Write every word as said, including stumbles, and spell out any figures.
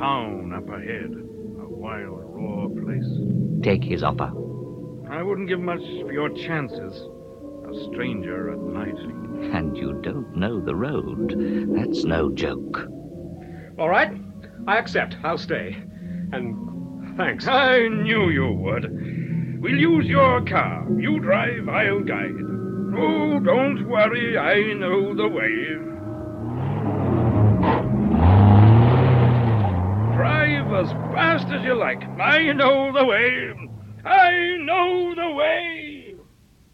town up ahead. A wild, raw place. Take his offer. I wouldn't give much for your chances. A stranger at night. And you don't know the road. That's no joke. All right. I accept. I'll stay. And thanks. I knew you would. We'll use your car. You drive, I'll guide. Oh, don't worry. I know the way. Drive as fast as you like. I know the way. I know the way.